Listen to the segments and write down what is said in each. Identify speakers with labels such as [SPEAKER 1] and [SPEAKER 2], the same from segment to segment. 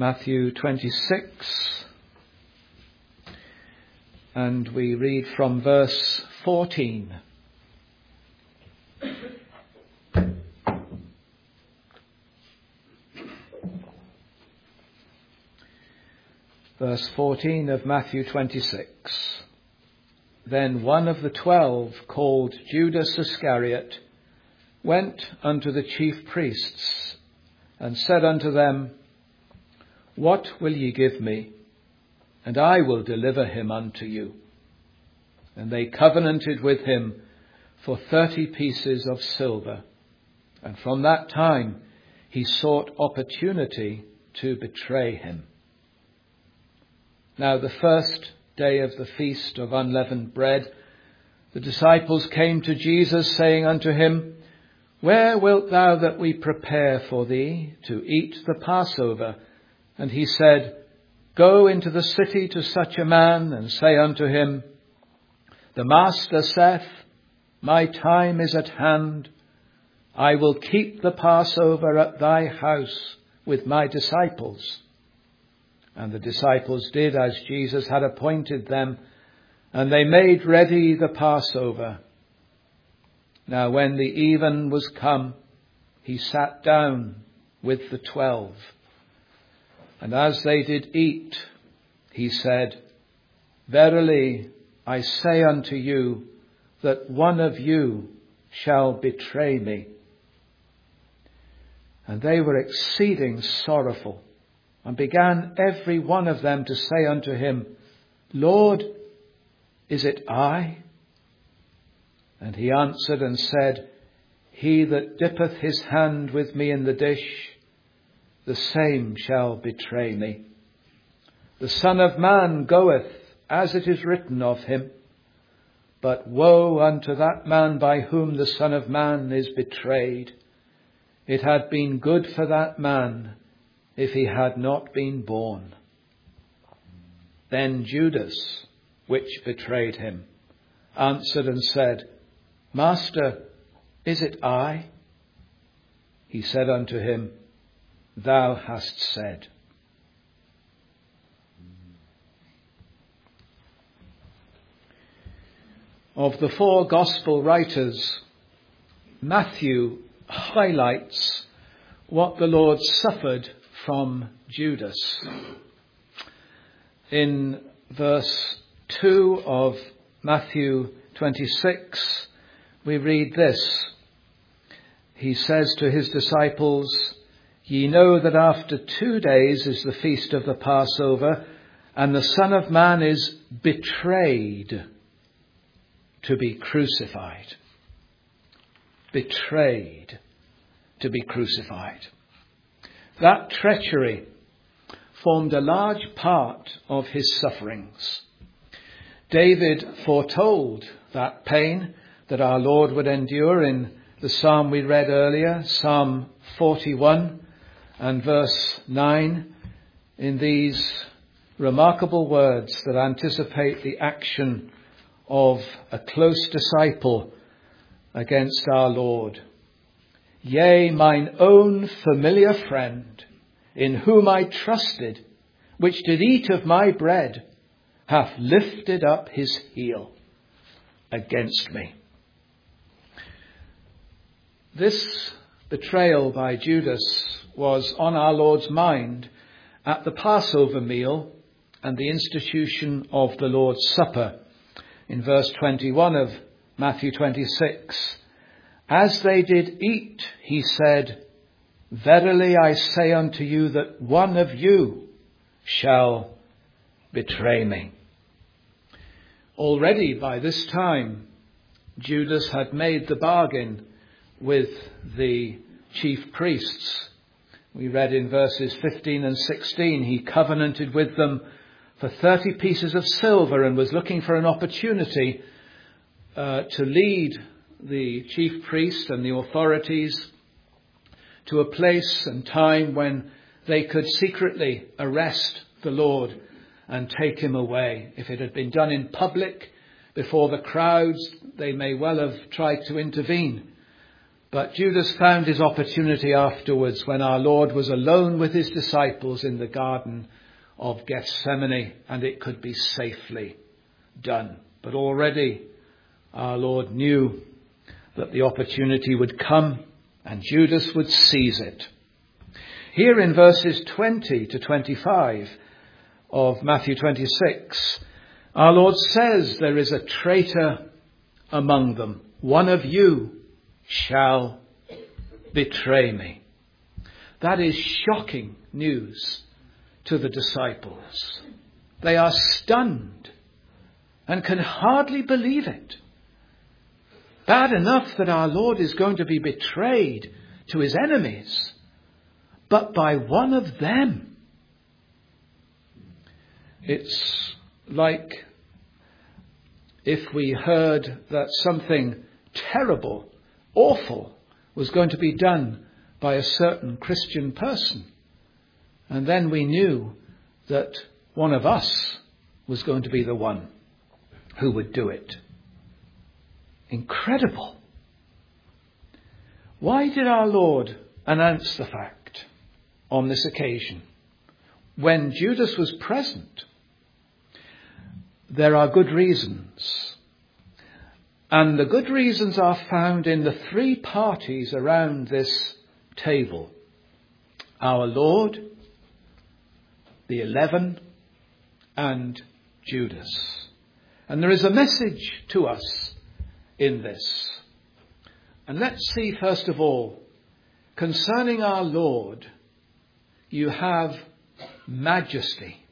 [SPEAKER 1] Matthew 26, and we read from verse 14. Verse 14 of Matthew 26. Then one of the 12, called Judas Iscariot, went unto the chief priests, and said unto them, What will ye give me? And I will deliver him unto you. And they covenanted with him for 30 pieces of silver. And from that time he sought opportunity to betray him. Now the first day of the feast of unleavened bread, the disciples came to Jesus, saying unto him, Where wilt thou that we prepare for thee to eat the Passover? And he said, Go into the city to such a man, and say unto him, The Master saith, My time is at hand. I will keep the Passover at thy house with my disciples. And the disciples did as Jesus had appointed them, and they made ready the Passover. Now when the even was come, he sat down with the 12. And as they did eat, he said, Verily I say unto you, that one of you shall betray me. And they were exceeding sorrowful, and began every one of them to say unto him, Lord, is it I? And he answered and said, He that dippeth his hand with me in the dish, the same shall betray me. The Son of Man goeth, as it is written of him. But woe unto that man by whom the Son of Man is betrayed. It had been good for that man if he had not been born. Then Judas, which betrayed him, answered and said, Master, is it I? He said unto him, Thou hast said. Of the 4 gospel writers, Matthew highlights what the Lord suffered from Judas. In verse 2 of Matthew 26, we read this. He says to his disciples, Ye know that after 2 days is the feast of the Passover, and the Son of Man is betrayed to be crucified. Betrayed to be crucified. That treachery formed a large part of his sufferings. David foretold that pain that our Lord would endure in the psalm we read earlier, Psalm 41 and verse 9, in these remarkable words that anticipate the action of a close disciple against our Lord. Yea, mine own familiar friend, in whom I trusted, which did eat of my bread, hath lifted up his heel against me. This betrayal by Judas was on our Lord's mind at the Passover meal and the institution of the Lord's Supper. In verse 21 of Matthew 26, As they did eat, he said, Verily I say unto you that one of you shall betray me. Already by this time, Judas had made the bargain with the chief priests. We read in verses 15 and 16, he covenanted with them for 30 pieces of silver and was looking for an opportunity to lead the chief priest and the authorities to a place and time when they could secretly arrest the Lord and take him away. If it had been done in public before the crowds, they may well have tried to intervene. But Judas found his opportunity afterwards when our Lord was alone with his disciples in the Garden of Gethsemane, and it could be safely done. But already our Lord knew that the opportunity would come and Judas would seize it. Here in verses 20 to 25 of Matthew 26, our Lord says there is a traitor among them. One of you shall betray me. That is shocking news to the disciples. They are stunned and can hardly believe it. Bad enough that our Lord is going to be betrayed to his enemies, but by one of them. It's like if we heard that something terrible, awful, was going to be done by a certain Christian person. And then we knew that one of us was going to be the one who would do it. Incredible. Why did our Lord announce the fact on this occasion when Judas was present? There are good reasons. And the good reasons are found in the three parties around this table. Our Lord, the 11, and Judas. And there is a message to us in this. And let's see first of all, concerning our Lord, you have majesty.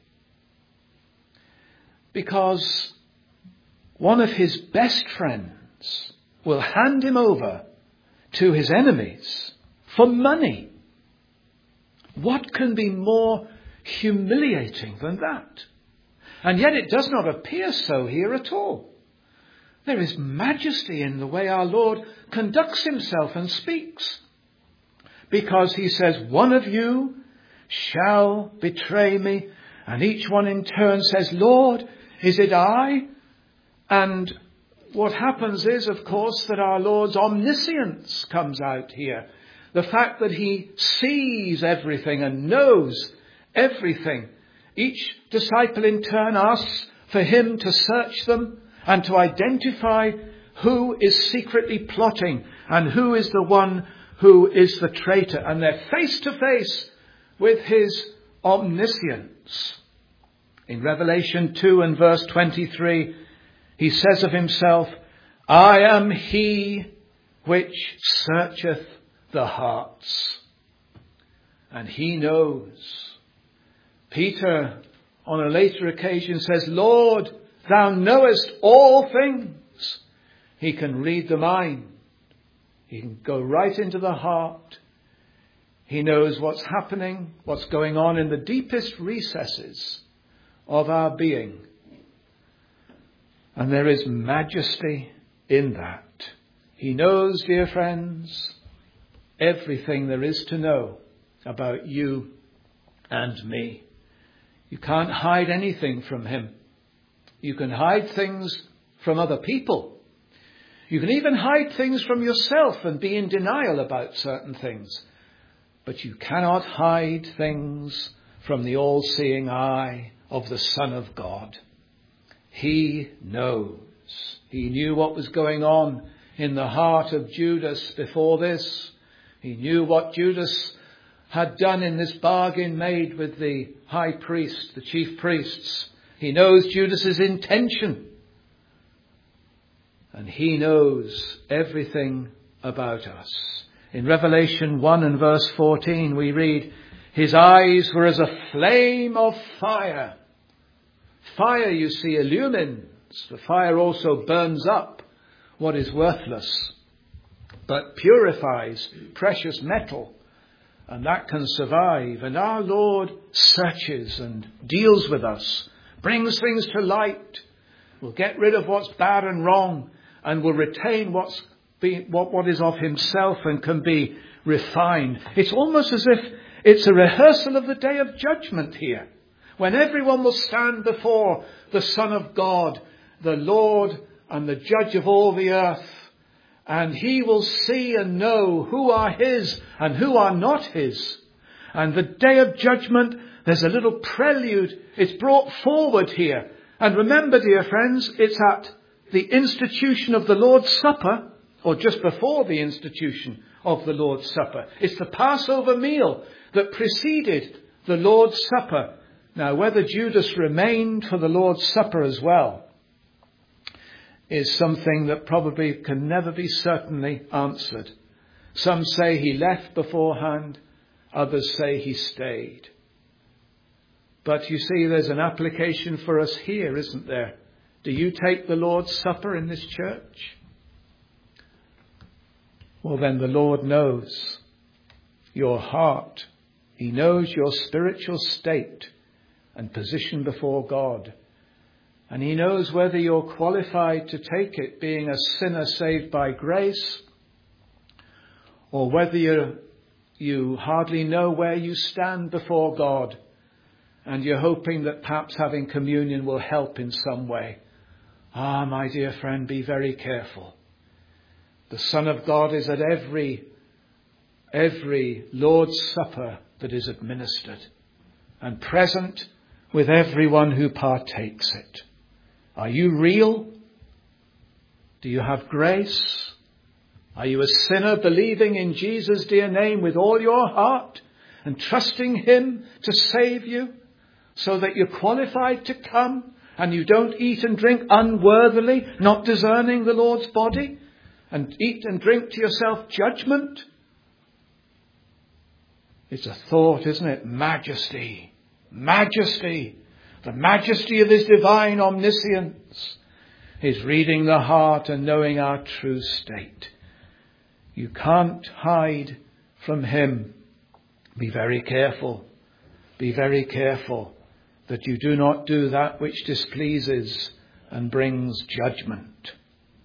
[SPEAKER 1] Because one of his best friends will hand him over to his enemies for money. What can be more humiliating than that? And yet it does not appear so here at all. There is majesty in the way our Lord conducts himself and speaks. Because he says, one of you shall betray me. And each one in turn says, Lord, is it I? And what happens is, of course, that our Lord's omniscience comes out here. The fact that he sees everything and knows everything. Each disciple in turn asks for him to search them and to identify who is secretly plotting and who is the one who is the traitor. And they're face to face with his omniscience. In Revelation 2 and verse 23, he says of himself, I am he which searcheth the hearts. And he knows. Peter, on a later occasion, says, Lord, thou knowest all things. He can read the mind. He can go right into the heart. He knows what's happening, what's going on in the deepest recesses of our being. And there is majesty in that. He knows, dear friends, everything there is to know about you and me. You can't hide anything from him. You can hide things from other people. You can even hide things from yourself and be in denial about certain things. But you cannot hide things from the all-seeing eye of the Son of God. He knows. He knew what was going on in the heart of Judas before this. He knew what Judas had done in this bargain made with the high priest, the chief priests. He knows Judas's intention. And he knows everything about us. In Revelation 1 and verse 14 we read, his eyes were as a flame of fire. Fire, you see, illumines. The fire also burns up what is worthless, but purifies precious metal. And that can survive. And our Lord searches and deals with us, brings things to light, will get rid of what's bad and wrong, and will retain what is of himself and can be refined. It's almost as if it's a rehearsal of the day of judgment here, when everyone will stand before the Son of God, the Lord and the Judge of all the earth. And he will see and know who are his and who are not his. And the day of judgment, there's a little prelude. It's brought forward here. And remember, dear friends, it's at the institution of the Lord's Supper, or just before the institution of the Lord's Supper. It's the Passover meal that preceded the Lord's Supper. Now, whether Judas remained for the Lord's Supper as well is something that probably can never be certainly answered. Some say he left beforehand. Others say he stayed. But you see, there's an application for us here, isn't there? Do you take the Lord's Supper in this church? Well, then the Lord knows your heart. He knows your spiritual state and position before God. And he knows whether you're qualified to take it, being a sinner saved by grace, or whether you hardly know where you stand before God, and you're hoping that perhaps having communion will help in some way. Ah, my dear friend, be very careful. The Son of God is at every Lord's Supper that is administered, and present with everyone who partakes it. Are you real? Do you have grace? Are you a sinner believing in Jesus' dear name with all your heart and trusting him to save you so that you're qualified to come and you don't eat and drink unworthily, not discerning the Lord's body, and eat and drink to yourself judgment? It's a thought, isn't it? Majesty. Majesty. The majesty of his divine omniscience is reading the heart and knowing our true state. You can't hide from him. Be very careful. Be very careful that you do not do that which displeases and brings judgment.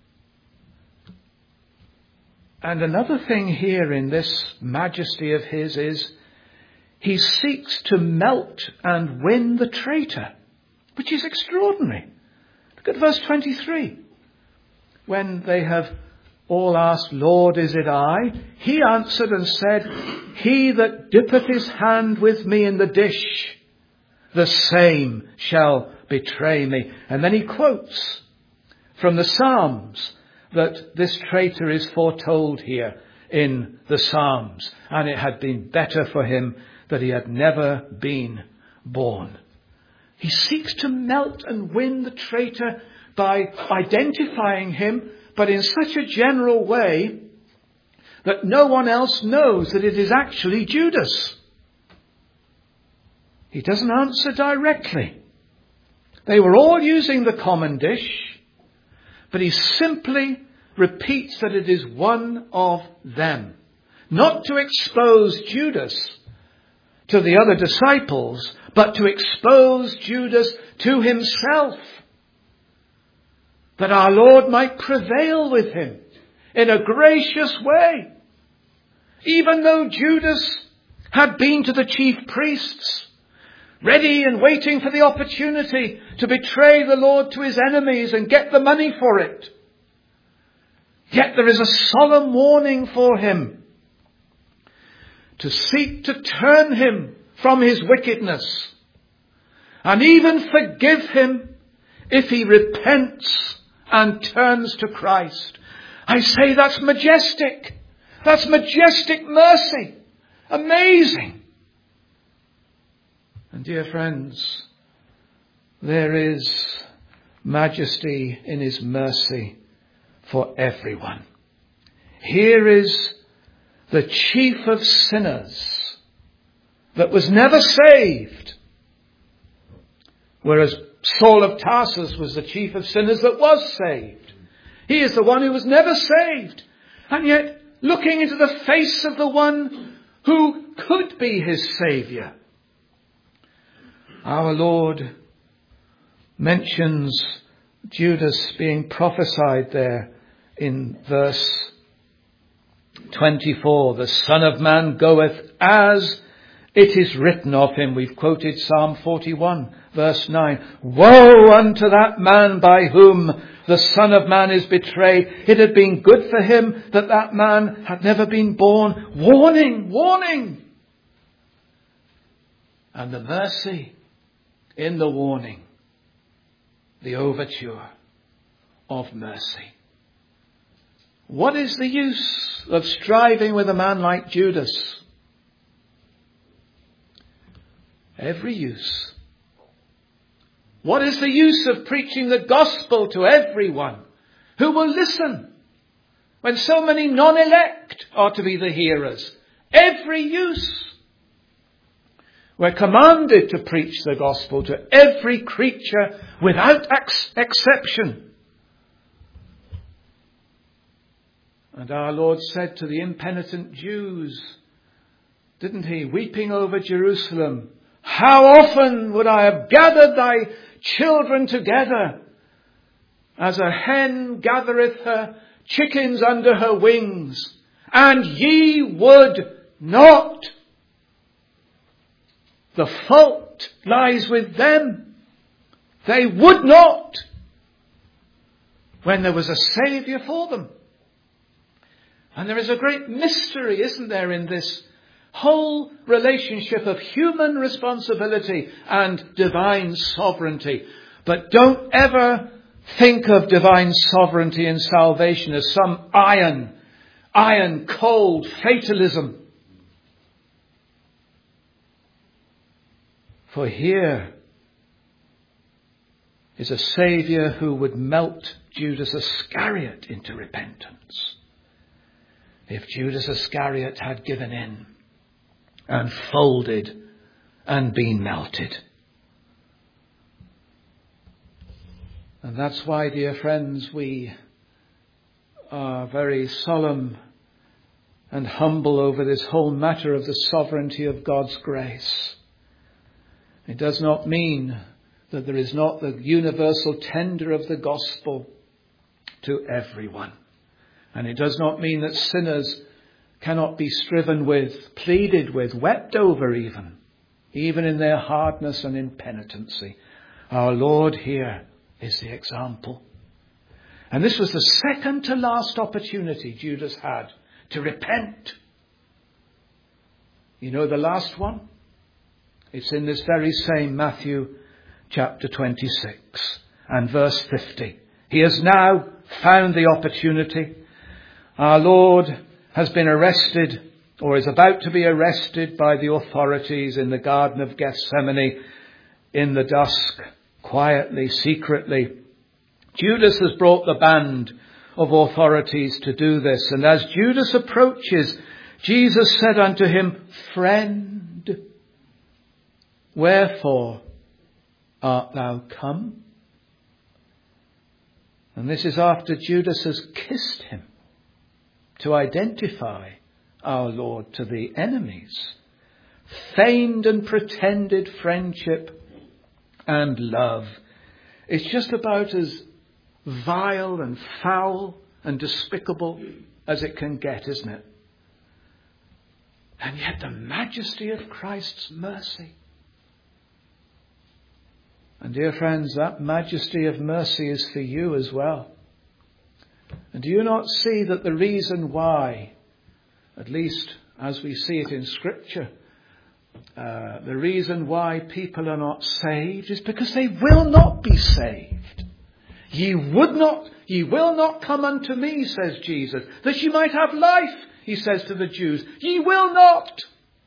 [SPEAKER 1] And another thing here in this majesty of his is he seeks to melt and win the traitor, which is extraordinary. Look at verse 23. When they have all asked, Lord, is it I? He answered and said, he that dippeth his hand with me in the dish, the same shall betray me. And then he quotes from the Psalms that this traitor is foretold here in the Psalms. And it had been better for him that he had never been born. He seeks to melt and win the traitor by identifying him, but in such a general way that no one else knows that it is actually Judas. He doesn't answer directly. They were all using the common dish, but he simply repeats that it is one of them. Not to expose Judas to the other disciples, but to expose Judas to himself, that our Lord might prevail with him in a gracious way. Even though Judas had been to the chief priests, ready and waiting for the opportunity to betray the Lord to his enemies and get the money for it, yet there is a solemn warning for him to seek to turn him from his wickedness and even forgive him if he repents and turns to Christ. I say that's majestic. That's majestic mercy. Amazing. And dear friends, there is majesty in his mercy for everyone. Here is the chief of sinners that was never saved, whereas Saul of Tarsus was the chief of sinners that was saved. He is the one who was never saved, and yet looking into the face of the one who could be his Saviour. Our Lord mentions Judas being prophesied there in verse 24. The Son of Man goeth as It is written of him, we've quoted Psalm 41, verse 9, woe unto that man by whom the Son of Man is betrayed. It had been good for him that that man had never been born. Warning, warning. And the mercy in the warning, the overture of mercy. What is the use of striving with a man like Judas? Every use. What is the use of preaching the gospel to everyone who will listen when so many non-elect are to be the hearers? Every use. We're commanded to preach the gospel to every creature without exception. And our Lord said to the impenitent Jews, didn't he, weeping over Jerusalem, how often would I have gathered thy children together, as a hen gathereth her chickens under her wings, and ye would not. The fault lies with them. They would not, when there was a Saviour for them. And there is a great mystery, isn't there, in this whole relationship of human responsibility and divine sovereignty. But don't ever think of divine sovereignty and salvation as some iron cold fatalism. For here is a Saviour who would melt Judas Iscariot into repentance. If Judas Iscariot had given in and folded and been melted. And that's why, dear friends, we are very solemn and humble over this whole matter of the sovereignty of God's grace. It does not mean that there is not the universal tender of the gospel to everyone. And it does not mean that sinners cannot be striven with, pleaded with, wept over even in their hardness and impenitency. Our Lord here is the example. And this was the second to last opportunity Judas had to repent. You know the last one? It's in this very same Matthew chapter 26 and verse 50. He has now found the opportunity. Our Lord has been arrested, or is about to be arrested by the authorities in the Garden of Gethsemane in the dusk, quietly, secretly. Judas has brought the band of authorities to do this. And as Judas approaches, Jesus said unto him, Friend, wherefore art thou come? And this is after Judas has kissed him, to identify our Lord to the enemies. Feigned and pretended friendship and love. It's just about as vile and foul and despicable as it can get, isn't it? And yet the majesty of Christ's mercy. And dear friends, that majesty of mercy is for you as well. And do you not see that the reason why, at least as we see it in Scripture, the reason why people are not saved is because they will not be saved. Ye will not come unto me, says Jesus, that ye might have life, he says to the Jews. Ye will not.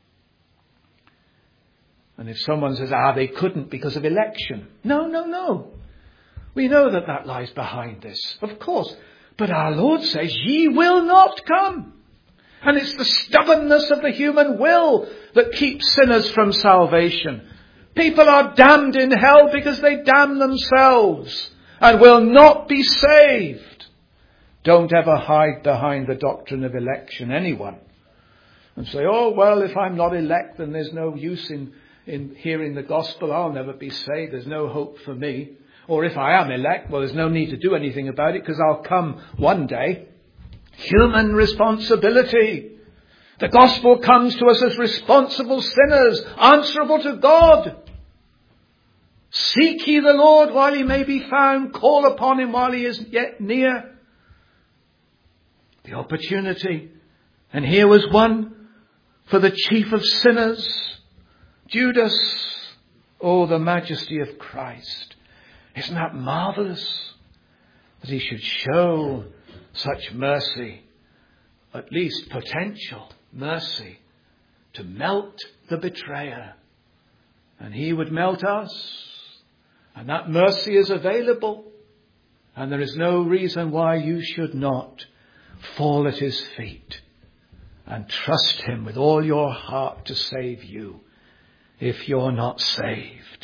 [SPEAKER 1] And if someone says, they couldn't because of election. No. We know that lies behind this, of course. But our Lord says, ye will not come. And it's the stubbornness of the human will that keeps sinners from salvation. People are damned in hell because they damn themselves and will not be saved. Don't ever hide behind the doctrine of election, anyone. And say, if I'm not elect, then there's no use in hearing the gospel. I'll never be saved. There's no hope for me. Or if I am elect, there's no need to do anything about it because I'll come one day. Human responsibility. The gospel comes to us as responsible sinners, answerable to God. Seek ye the Lord while he may be found. Call upon him while he is yet near. The opportunity. And here was one for the chief of sinners, Judas. Oh, the majesty of Christ. Isn't that marvelous? That he should show such mercy, at least potential mercy, to melt the betrayer. And he would melt us. And that mercy is available. And there is no reason why you should not fall at his feet and trust him with all your heart to save you if you're not saved.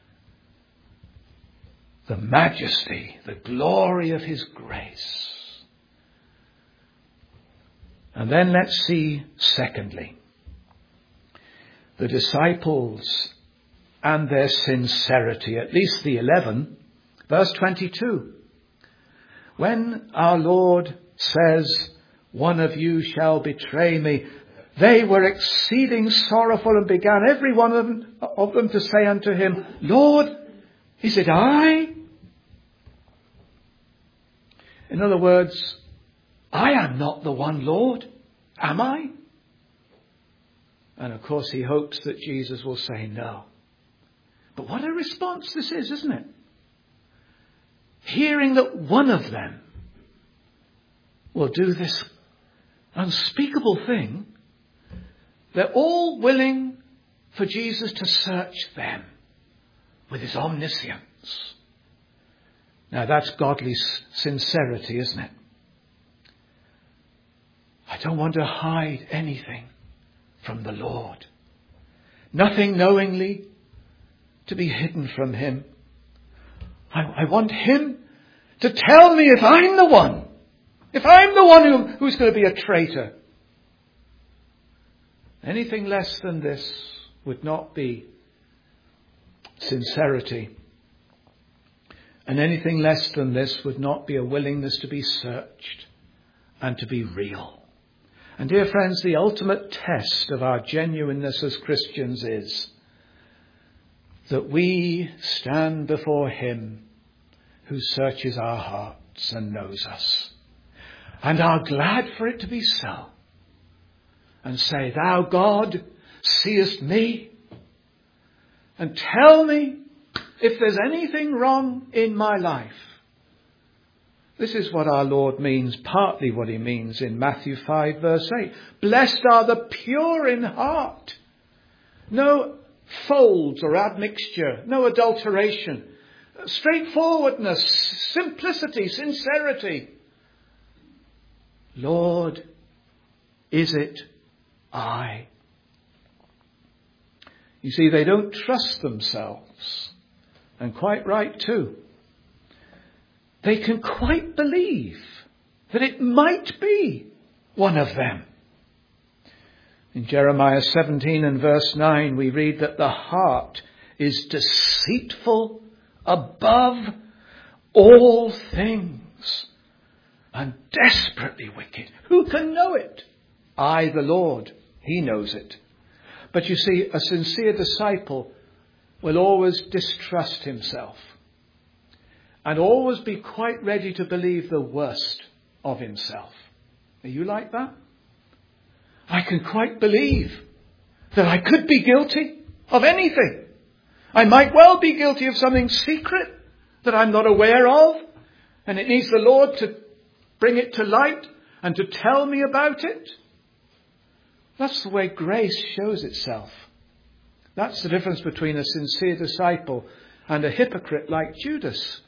[SPEAKER 1] The majesty, the glory of his grace. And then let's see, secondly, the disciples and their sincerity, at least the 11, verse 22. When our Lord says, one of you shall betray me, they were exceeding sorrowful and began every one of them to say unto him, Lord, is it I? In other words, I am not the one, Lord, am I? And of course he hopes that Jesus will say no. But what a response this is, isn't it? Hearing that one of them will do this unspeakable thing, they're all willing for Jesus to search them with his omniscience. Now that's godly sincerity, isn't it? I don't want to hide anything from the Lord. Nothing knowingly to be hidden from him. I want him to tell me if I'm the one. If I'm the one who's going to be a traitor. Anything less than this would not be sincerity. And anything less than this would not be a willingness to be searched and to be real. And dear friends, the ultimate test of our genuineness as Christians is that we stand before him who searches our hearts and knows us, and are glad for it to be so, and say, Thou, God, seest me, and tell me if there's anything wrong in my life. This is what our Lord means, partly what he means in Matthew 5 verse 8. Blessed are the pure in heart. No folds or admixture, no adulteration, straightforwardness, simplicity, sincerity. Lord, is it I? You see, they don't trust themselves, and quite right too. They can quite believe that it might be one of them. In Jeremiah 17 and verse 9, we read that the heart is deceitful above all things and desperately wicked. Who can know it? I, the Lord, he knows it. But you see, a sincere disciple will always distrust himself and always be quite ready to believe the worst of himself. Are you like that? I can quite believe that I could be guilty of anything. I might well be guilty of something secret that I'm not aware of, and it needs the Lord to bring it to light and to tell me about it. That's the way grace shows itself. That's the difference between a sincere disciple and a hypocrite like Judas.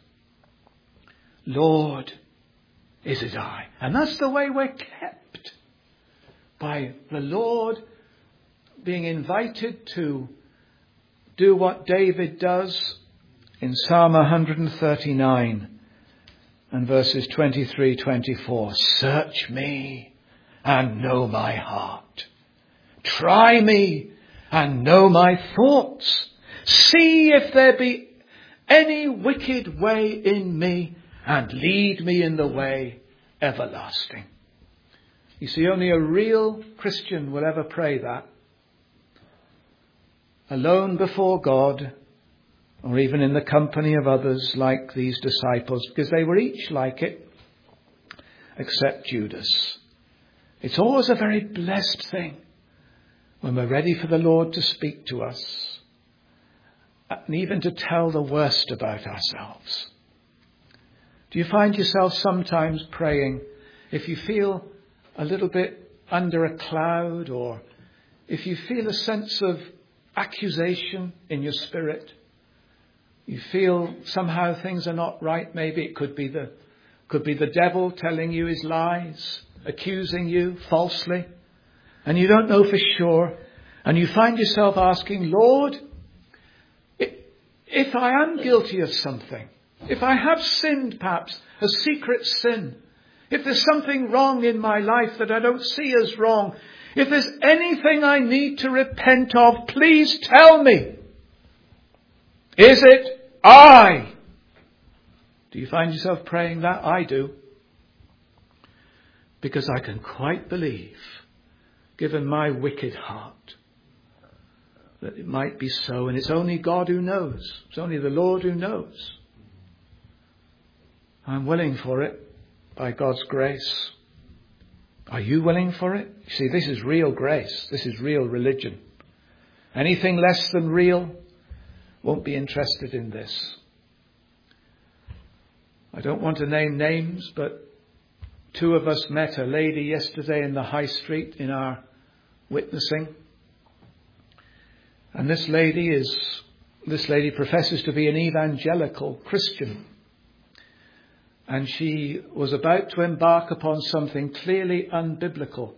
[SPEAKER 1] Lord, is it I? And that's the way we're kept. By the Lord being invited to do what David does in Psalm 139 and verses 23-24. Search me and know my heart. Try me and know my thoughts. See if there be any wicked way in me, and lead me in the way everlasting. You see, only a real Christian will ever pray that. Alone before God, or even in the company of others like these disciples, because they were each like it, except Judas. It's always a very blessed thing when we're ready for the Lord to speak to us, and even to tell the worst about ourselves. Do you find yourself sometimes praying, if you feel a little bit under a cloud, or if you feel a sense of accusation in your spirit, you feel somehow things are not right, maybe it could be the devil telling you his lies, accusing you falsely, and you don't know for sure, and you find yourself asking, Lord, if I am guilty of something, if I have sinned perhaps a secret sin, if there's something wrong in my life that I don't see as wrong, if there's anything I need to repent of, please tell me. Is it I? Do you find yourself praying that? I do. Because I can quite believe, given my wicked heart, that it might be so. And it's only God who knows. It's only the Lord who knows. I'm willing for it by God's grace. Are you willing for it? You see, this is real grace. This is real religion. Anything less than real won't be interested in this. I don't want to name names, but 2 of us met a lady yesterday in the high street in our witnessing. And this lady professes to be an evangelical Christian. And she was about to embark upon something clearly unbiblical.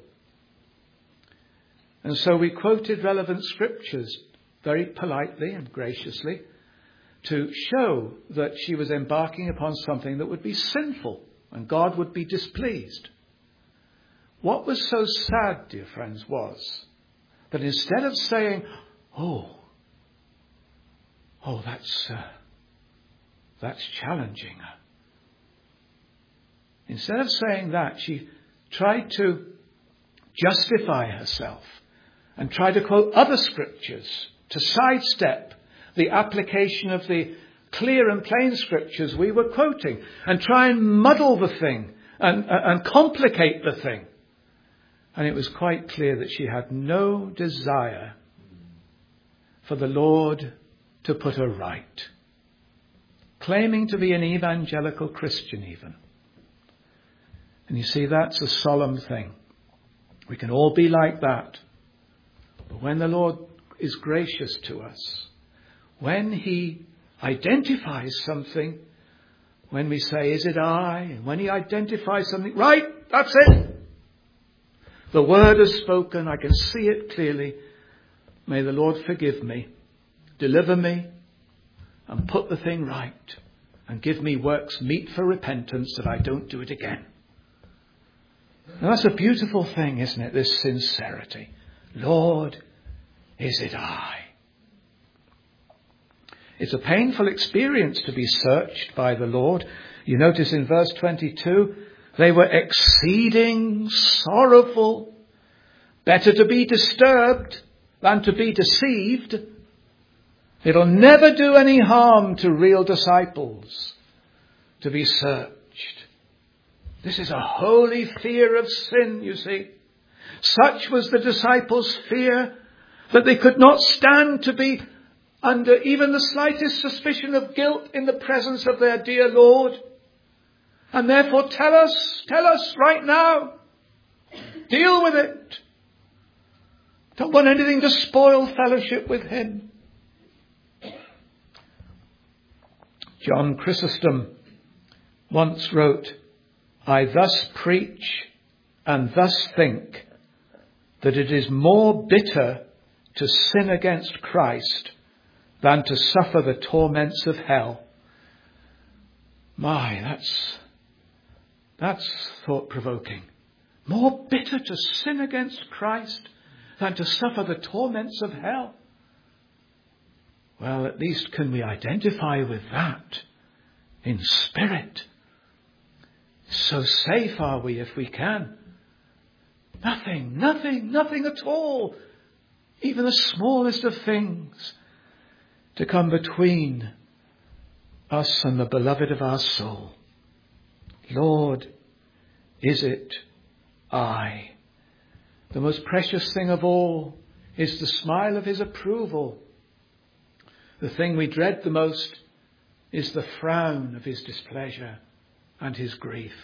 [SPEAKER 1] And so we quoted relevant scriptures very politely and graciously to show that she was embarking upon something that would be sinful and God would be displeased. What was so sad, dear friends, was that instead of saying, that's challenging. Instead of saying that, she tried to justify herself and tried to quote other scriptures to sidestep the application of the clear and plain scriptures we were quoting, and try and muddle the thing and complicate the thing. And it was quite clear that she had no desire for the Lord to put her right. Claiming to be an evangelical Christian even. And you see, that's a solemn thing. We can all be like that. But when the Lord is gracious to us, when he identifies something, when we say, is it I? And when he identifies something, right, that's it. The word is spoken. I can see it clearly. May the Lord forgive me, deliver me, and put the thing right, and give me works meet for repentance that I don't do it again. Now that's a beautiful thing, isn't it? This sincerity. Lord, is it I? It's a painful experience to be searched by the Lord. You notice in verse 22, they were exceeding sorrowful. Better to be disturbed than to be deceived. It'll never do any harm to real disciples to be searched. This is a holy fear of sin, you see. Such was the disciples' fear that they could not stand to be under even the slightest suspicion of guilt in the presence of their dear Lord. And therefore tell us right now. Deal with it. Don't want anything to spoil fellowship with him. John Chrysostom once wrote, I thus preach and thus think that it is more bitter to sin against Christ than to suffer the torments of hell. My, that's thought-provoking. More bitter to sin against Christ than to suffer the torments of hell. Well, at least can we identify with that in spirit? So safe are we if we can. Nothing at all. Even the smallest of things to come between us and the beloved of our soul. Lord, is it I? The most precious thing of all is the smile of his approval. The thing we dread the most is the frown of his displeasure and his grief.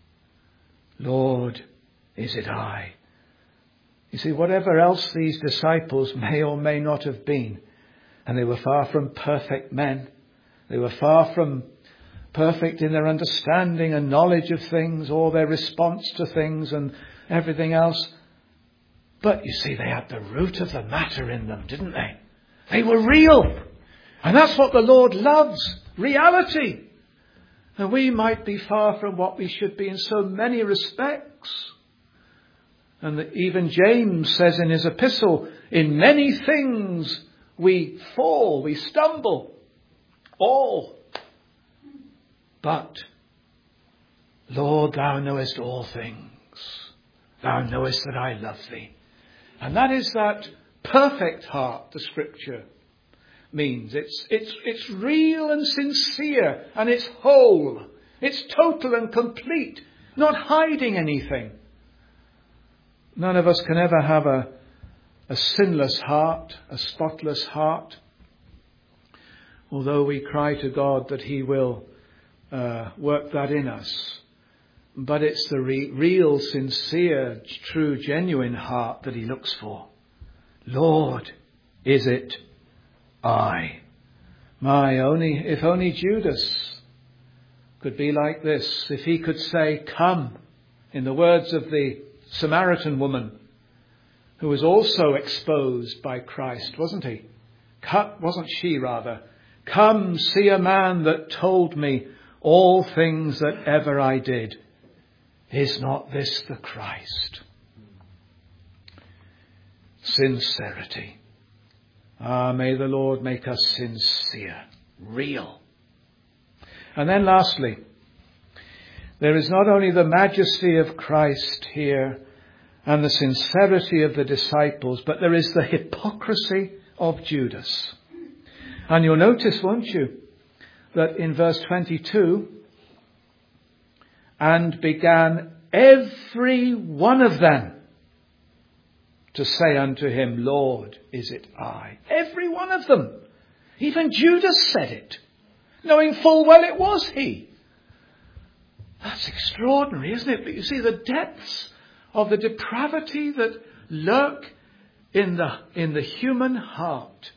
[SPEAKER 1] Lord, is it I? You see, whatever else these disciples may or may not have been, and they were far from perfect men, they were far from perfect in their understanding and knowledge of things, or their response to things and everything else. But you see, they had the root of the matter in them, didn't they? They were real. And that's what the Lord loves, reality. And we might be far from what we should be in so many respects. And even James says in his epistle, in many things we fall, we stumble, all. But, Lord, thou knowest all things. Thou knowest that I love thee. And that is that perfect heart, the scripture means. It's real and sincere, and it's whole. It's total and complete, not hiding anything. None of us can ever have a sinless heart, a spotless heart, although we cry to God that he will work that in us. But it's the real, sincere, true, genuine heart that he looks for. Lord, is it I? If only Judas could be like this. If he could say, come, in the words of the Samaritan woman, who was also exposed by Christ, wasn't he? Wasn't she, rather? Come, see a man that told me all things that ever I did. Is not this the Christ? Sincerity. May the Lord make us sincere, real. And then lastly, there is not only the majesty of Christ here and the sincerity of the disciples, but there is the hypocrisy of Judas. And you'll notice, won't you, that in verse 22, and began every one of them to say unto him, Lord, is it I? Every one of them. Even Judas said it, knowing full well it was he. That's extraordinary, isn't it? But you see the depths of the depravity that lurk in the human heart.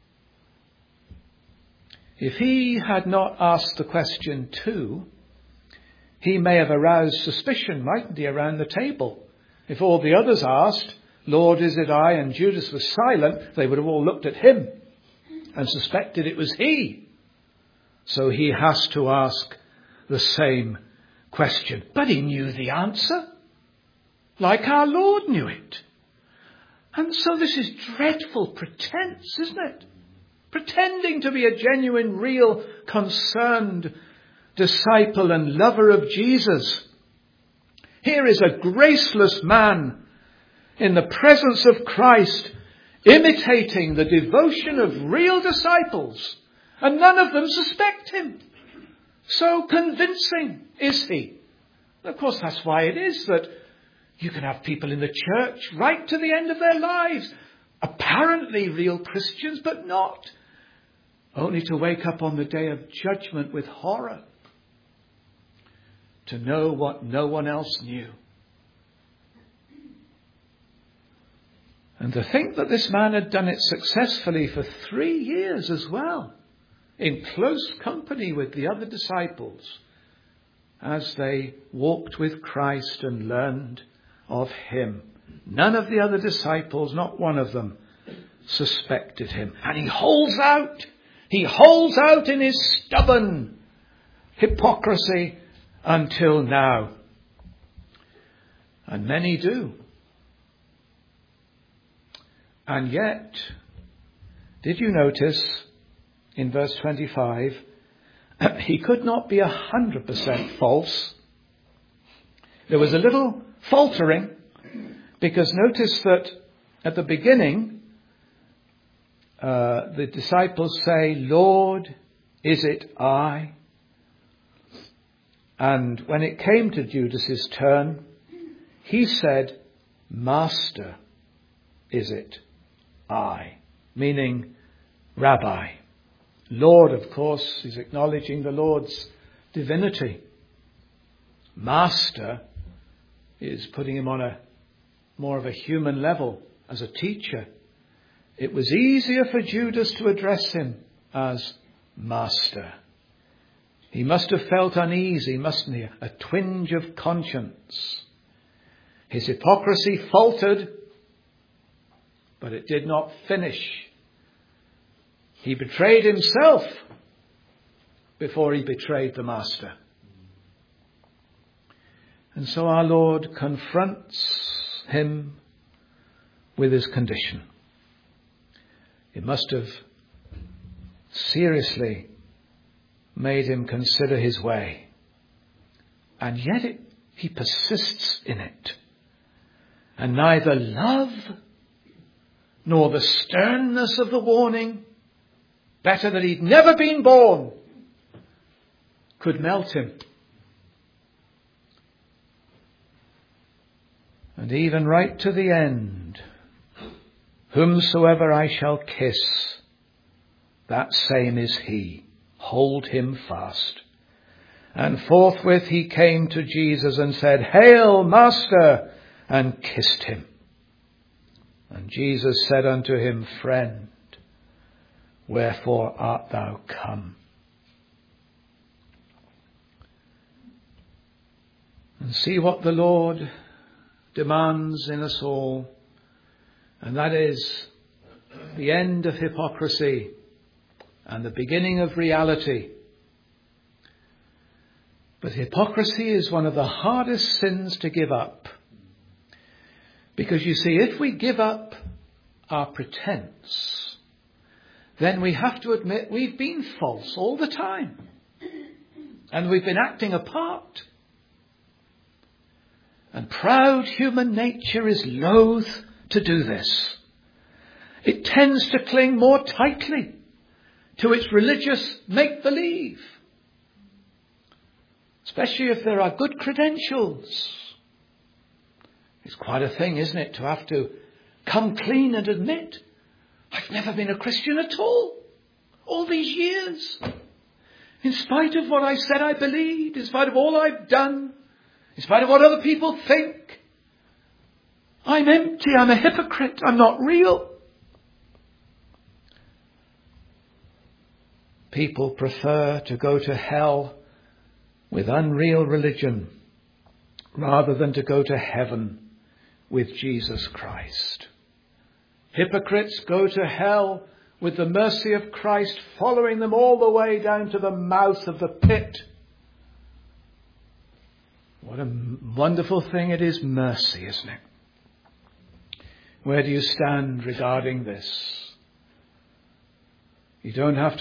[SPEAKER 1] If he had not asked the question too, he may have aroused suspicion, mightn't he, around the table? If all the others asked, Lord, is it I? And Judas was silent, they would have all looked at him and suspected it was he. So he has to ask the same question. But he knew the answer, like our Lord knew it. And so this is dreadful pretense, isn't it? Pretending to be a genuine, real, concerned disciple and lover of Jesus. Here is a graceless man in the presence of Christ, imitating the devotion of real disciples, and none of them suspect him. So convincing is he. And of course, that's why it is that you can have people in the church right to the end of their lives, apparently real Christians, but not, only to wake up on the day of judgment with horror, to know what no one else knew. And to think that this man had done it successfully for 3 years as well, in close company with the other disciples, as they walked with Christ and learned of him. None of the other disciples, not one of them, suspected him. And he holds out. He holds out in his stubborn hypocrisy until now. And many do. And yet, did you notice in verse 25, he could not be 100% false. There was a little faltering, Because notice that at the beginning, the disciples say, "Lord, is it I?" And when it came to Judas's turn, he said, "Master, is it I?" Meaning, Rabbi. Lord, of course, is acknowledging the Lord's divinity. Master is putting him on more of a human level as a teacher. It was easier for Judas to address him as Master. He must have felt uneasy, mustn't he? A twinge of conscience. His hypocrisy faltered, but it did not finish. He betrayed himself before he betrayed the Master. And so our Lord confronts him with his condition. It must have seriously made him consider his way. And yet he persists in it. And neither love nor the sternness of the warning, better that he'd never been born, could melt him. And even right to the end, whomsoever I shall kiss, that same is he. Hold him fast. And forthwith he came to Jesus and said, "Hail, Master!" and kissed him. And Jesus said unto him, "Friend, wherefore art thou come?" And see what the Lord demands in us all, and that is the end of hypocrisy and the beginning of reality. But hypocrisy is one of the hardest sins to give up. Because you see, if we give up our pretense, then we have to admit we've been false all the time. And we've been acting a part. And proud human nature is loath to do this. It tends to cling more tightly to its religious make-believe. Especially if there are good credentials. It's quite a thing, isn't it, to have to come clean and admit, I've never been a Christian at all these years. In spite of what I said I believed, in spite of all I've done, in spite of what other people think, I'm empty, I'm a hypocrite, I'm not real. People prefer to go to hell with unreal religion rather than to go to heaven with Jesus Christ. Hypocrites go to hell with the mercy of Christ following them all the way down to the mouth of the pit. What a wonderful thing it is, mercy, isn't it? Where do you stand regarding this? You don't have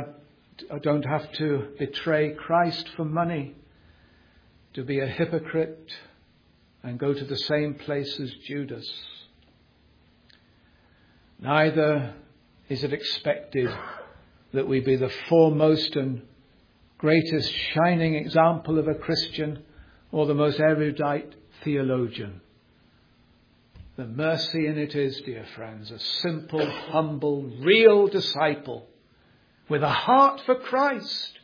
[SPEAKER 1] to betray Christ for money, to be a hypocrite and go to the same place as Judas. Neither is it expected that we be the foremost and greatest shining example of a Christian or the most erudite theologian. The mercy in it is, dear friends, a simple, humble, real disciple with a heart for Christ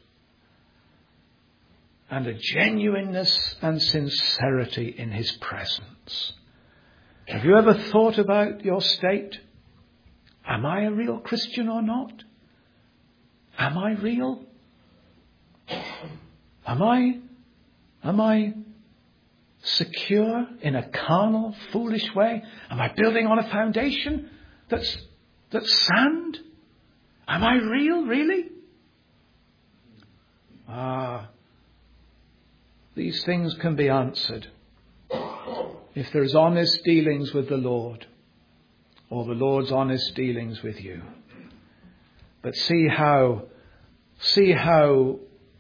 [SPEAKER 1] and a genuineness and sincerity in his presence. Have you ever thought about your state? Am I a real Christian or not? Am I real? Am I secure in a carnal, foolish way? Am I building on a foundation that's sand? Am I real, really? These things can be answered if there's honest dealings with the Lord, or the Lord's honest dealings with you. But see how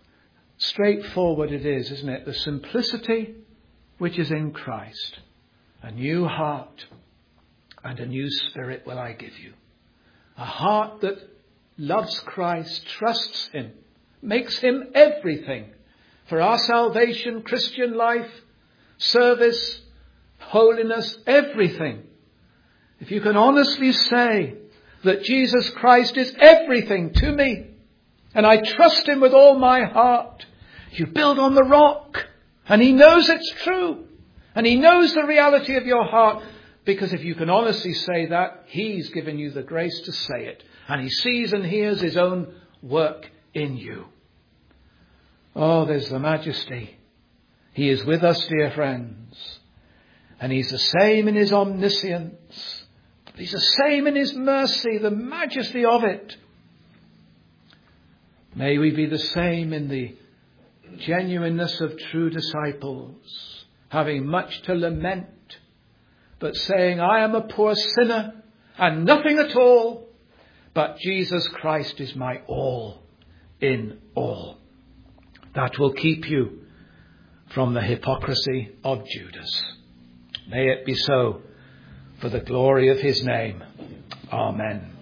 [SPEAKER 1] straightforward it is, isn't it? The simplicity which is in Christ A new heart and a new spirit will I give you. A heart that loves Christ, trusts him, makes him everything for our salvation, Christian life, service, holiness, everything. If you can honestly say that Jesus Christ is everything to me and I trust him with all my heart, you build on the rock and he knows it's true and he knows the reality of your heart, because if you can honestly say that, he's given you the grace to say it and he sees and hears his own work in you. Oh, there's the majesty. He is with us, dear friends, and he's the same in his omniscience. He's the same in his mercy, the majesty of it. May we be the same in the genuineness of true disciples, having much to lament, but saying, I am a poor sinner and nothing at all, but Jesus Christ is my all in all. That will keep you from the hypocrisy of Judas. May it be so, for the glory of his name. Amen.